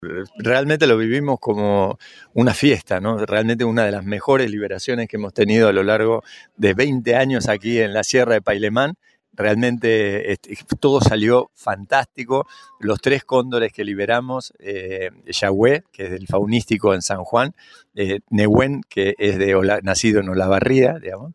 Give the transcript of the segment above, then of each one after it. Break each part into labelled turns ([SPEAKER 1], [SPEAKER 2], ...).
[SPEAKER 1] Realmente lo vivimos como una fiesta, ¿no? Realmente una de las mejores liberaciones que hemos tenido a lo largo de 20 años aquí en la Sierra de Pailemán. Realmente todo salió fantástico. Los 3 cóndores que liberamos, Yahweh, que es del faunístico en San Juan, Nehuen, que es nacido en Olavarría, digamos,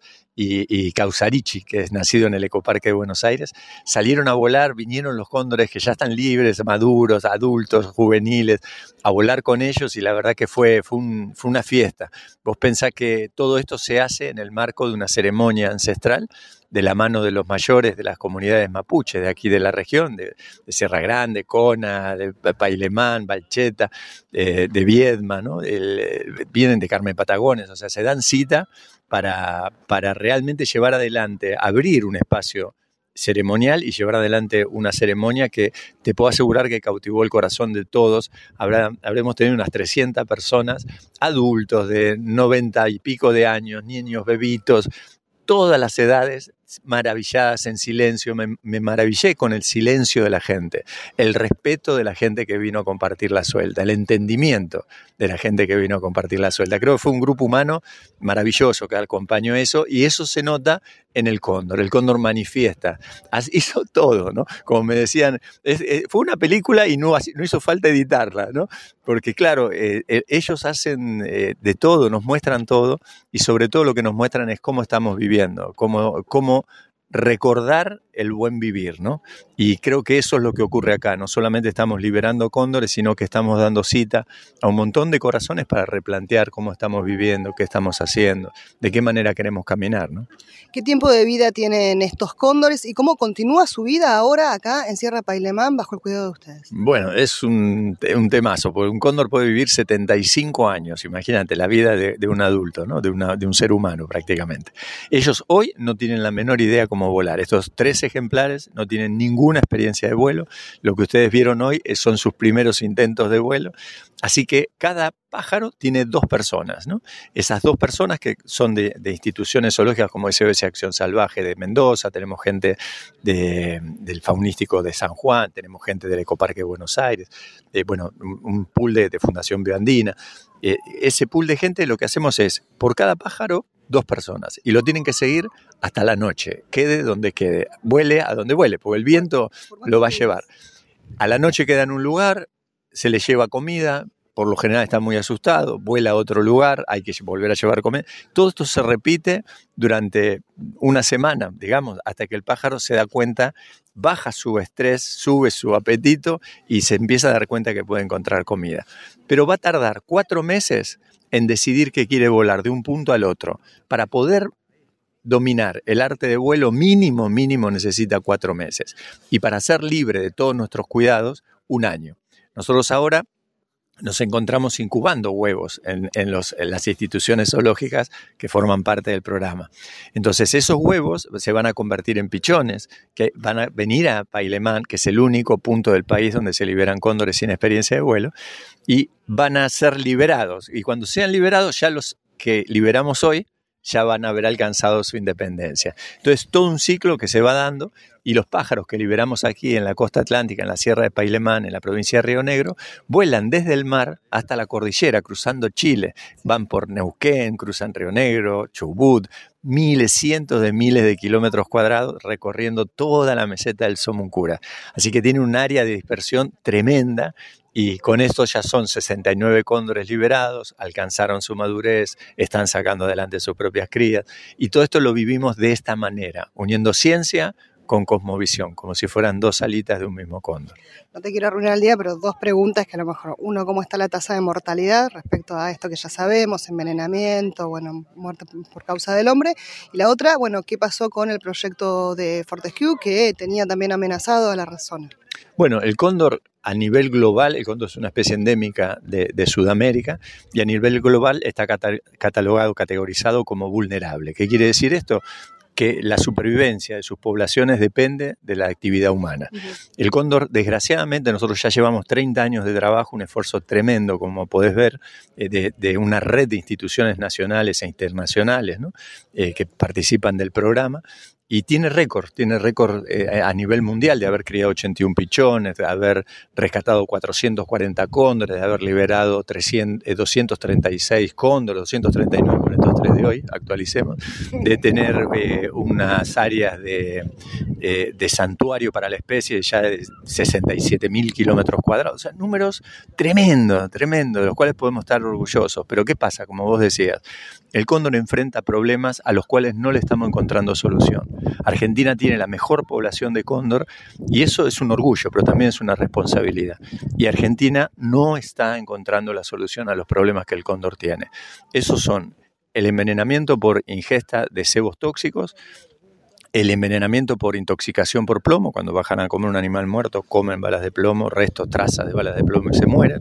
[SPEAKER 1] y Causarichi, que es nacido en el Ecoparque de Buenos Aires, salieron a volar, vinieron los cóndores que ya están libres, maduros, adultos, juveniles, a volar con ellos, y la verdad que fue una fiesta. Vos pensás que todo esto se hace en el marco de una ceremonia ancestral, de la mano de los mayores de las comunidades mapuche de aquí de la región, de Sierra Grande, Cona, de Pailemán, Balcheta, de Viedma, ¿no? Vienen de Carmen Patagones, o sea, se dan cita para realmente llevar adelante, abrir un espacio ceremonial y llevar adelante una ceremonia que te puedo asegurar que cautivó el corazón de todos. Habremos tenido unas 300 personas, adultos de 90 y pico de años, niños, bebitos, todas las edades, maravilladas en silencio. Me maravillé con el silencio de la gente, el respeto de la gente que vino a compartir la suelta, el entendimiento de la gente que vino a compartir la suelta. Creo que fue un grupo humano maravilloso que acompañó eso, y eso se nota en el cóndor. El cóndor manifiesta, hizo todo, ¿no? Como me decían, fue una película y no hizo falta editarla, ¿no? Porque claro, ellos hacen de todo, nos muestran todo, y sobre todo lo que nos muestran es cómo estamos viviendo, cómo recordar el buen vivir, ¿no? Y creo que eso es lo que ocurre acá. No solamente estamos liberando cóndores, sino que estamos dando cita a un montón de corazones para replantear cómo estamos viviendo, qué estamos haciendo, de qué manera queremos caminar, ¿no?
[SPEAKER 2] ¿Qué tiempo de vida tienen estos cóndores y cómo continúa su vida ahora acá en Sierra Pailemán bajo el cuidado de ustedes?
[SPEAKER 1] Bueno, es un temazo, porque un cóndor puede vivir 75 años, imagínate, la vida de un adulto, ¿no? De un ser humano prácticamente. Ellos hoy no tienen la menor idea cómo volar. Estos 3 ejemplares no tienen ninguna experiencia de vuelo. Lo que ustedes vieron hoy son sus primeros intentos de vuelo. Así que cada pájaro tiene 2 personas, ¿no? Esas 2 personas que son de instituciones zoológicas como SOS Acción Salvaje de Mendoza, tenemos gente del faunístico de San Juan, tenemos gente del Ecoparque de Buenos Aires, un pool de Fundación Bioandina. Ese pool de gente, lo que hacemos es, por cada pájaro, 2 personas, y lo tienen que seguir hasta la noche, quede donde quede, vuele a donde vuele, porque el viento lo va a llevar. A la noche queda en un lugar, se le lleva comida, por lo general está muy asustado, vuela a otro lugar, hay que volver a llevar comida. Todo esto se repite durante una semana, digamos, hasta que el pájaro se da cuenta, baja su estrés, sube su apetito y se empieza a dar cuenta que puede encontrar comida. Pero va a tardar 4 meses en decidir que quiere volar de un punto al otro. Para poder dominar el arte de vuelo mínimo necesita 4 meses. Y para ser libre de todos nuestros cuidados, 1 año. Nosotros ahora nos encontramos incubando huevos en las instituciones zoológicas que forman parte del programa. Entonces esos huevos se van a convertir en pichones que van a venir a Pailemán, que es el único punto del país donde se liberan cóndores sin experiencia de vuelo, y van a ser liberados. Y cuando sean liberados, ya los que liberamos hoy ya van a haber alcanzado su independencia. Entonces, todo un ciclo que se va dando, y los pájaros que liberamos aquí en la costa atlántica, en la Sierra de Pailemán, en la provincia de Río Negro, vuelan desde el mar hasta la cordillera, cruzando Chile. Van por Neuquén, cruzan Río Negro, Chubut, cientos de miles de kilómetros cuadrados, recorriendo toda la meseta del Somuncura. Así que tiene un área de dispersión tremenda, y con esto ya son 69 cóndores liberados, alcanzaron su madurez, están sacando adelante sus propias crías, y todo esto lo vivimos de esta manera, uniendo ciencia con cosmovisión, como si fueran 2 alitas de un mismo cóndor.
[SPEAKER 2] No te quiero arruinar el día, pero 2 preguntas que a lo mejor, uno, ¿cómo está la tasa de mortalidad respecto a esto que ya sabemos, envenenamiento, muerte por causa del hombre? Y la otra, ¿qué pasó con el proyecto de Fortescue, que tenía también amenazado a la zona?
[SPEAKER 1] Bueno, el cóndor a nivel global, el cóndor es una especie endémica de Sudamérica, y a nivel global está categorizado como vulnerable. ¿Qué quiere decir esto? Que la supervivencia de sus poblaciones depende de la actividad humana. Uh-huh. El cóndor, desgraciadamente, nosotros ya llevamos 30 años de trabajo, un esfuerzo tremendo, como podés ver, de una red de instituciones nacionales e internacionales, ¿no? Que participan del programa, y tiene récord a nivel mundial de haber criado 81 pichones, de haber rescatado 440 cóndores, de haber liberado 236 cóndores, 239 con estos 3 de hoy, actualicemos, de tener unas áreas de santuario para la especie ya de 67.000 kilómetros cuadrados. O sea, números tremendos, de los cuales podemos estar orgullosos. Pero ¿qué pasa? Como vos decías, el cóndor enfrenta problemas a los cuales no le estamos encontrando solución. Argentina tiene la mejor población de cóndor y eso es un orgullo, pero también es una responsabilidad. Y Argentina no está encontrando la solución a los problemas que el cóndor tiene. Esos son el envenenamiento por ingesta de cebos tóxicos, el envenenamiento por intoxicación por plomo, cuando bajan a comer un animal muerto, comen balas de plomo, restos, trazas de balas de plomo y se mueren.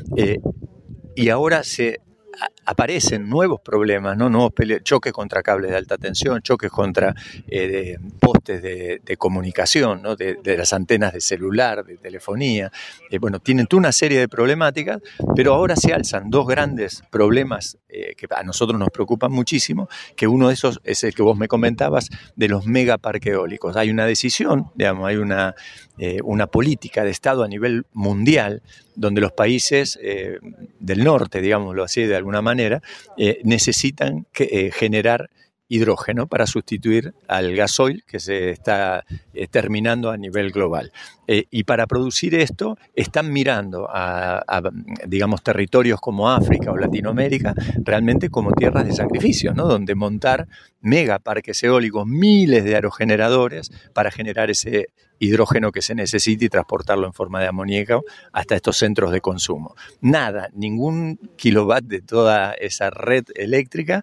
[SPEAKER 1] Y ahora aparecen nuevos problemas, ¿no? Nuevos choques contra cables de alta tensión, choques contra postes de comunicación, ¿no? de las antenas de celular, de telefonía. Tienen toda una serie de problemáticas, pero ahora se alzan 2 grandes problemas que a nosotros nos preocupan muchísimo, que uno de esos es el que vos me comentabas, de los megaparques eólicos. Hay una decisión, hay una política de Estado a nivel mundial donde los países del norte, digámoslo así de alguna manera, necesitan generar hidrógeno para sustituir al gasoil que se está terminando a nivel global. Y para producir esto están mirando a digamos, territorios como África o Latinoamérica realmente como tierras de sacrificio, ¿no? Donde montar megaparques eólicos, miles de aerogeneradores para generar ese hidrógeno que se necesita y transportarlo en forma de amoníaco hasta estos centros de consumo. Ningún kilowatt de toda esa red eléctrica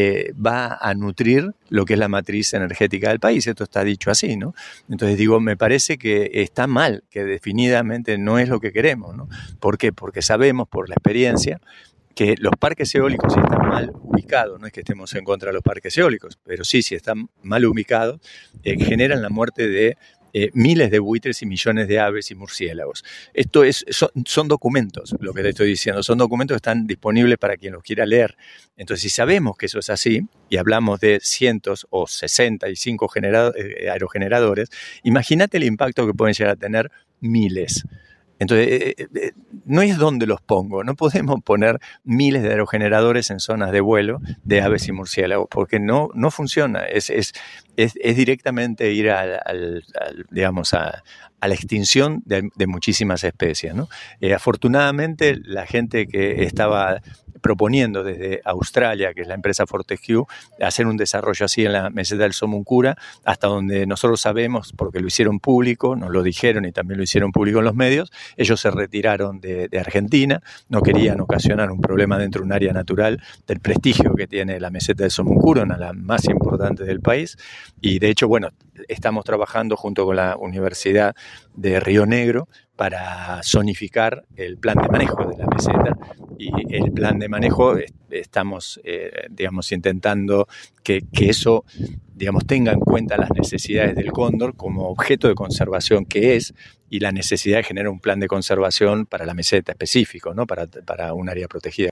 [SPEAKER 1] va a nutrir lo que es la matriz energética del país. Esto está dicho así, ¿no? Entonces me parece que está mal, que definitivamente no es lo que queremos, ¿no? ¿Por qué? Porque sabemos por la experiencia que los parques eólicos, si están mal ubicados, no es que estemos en contra de los parques eólicos, pero sí, si están mal ubicados, generan la muerte de miles de buitres y millones de aves y murciélagos. Esto son documentos, lo que te estoy diciendo, son documentos que están disponibles para quien los quiera leer. Entonces, si sabemos que eso es así, y hablamos de cientos o 65 aerogeneradores, imagínate el impacto que pueden llegar a tener miles. Entonces, no es dónde los pongo, no podemos poner miles de aerogeneradores en zonas de vuelo de aves y murciélagos, porque no funciona, es directamente ir digamos, a la extinción de muchísimas especies, ¿no? Afortunadamente, la gente que estaba proponiendo desde Australia, que es la empresa Fortescue, hacer un desarrollo así en la meseta del Somuncura, hasta donde nosotros sabemos, porque lo hicieron público, nos lo dijeron y también lo hicieron público en los medios, ellos se retiraron de Argentina, no querían ocasionar un problema dentro de un área natural del prestigio que tiene la meseta del Somuncura, una de las más importantes del país, y de hecho, estamos trabajando junto con la Universidad de Río Negro para zonificar el plan de manejo de la meseta, y el plan de manejo estamos digamos, intentando que eso, digamos, tenga en cuenta las necesidades del cóndor como objeto de conservación que es, y la necesidad de generar un plan de conservación para la meseta específico, ¿no? para un área protegida.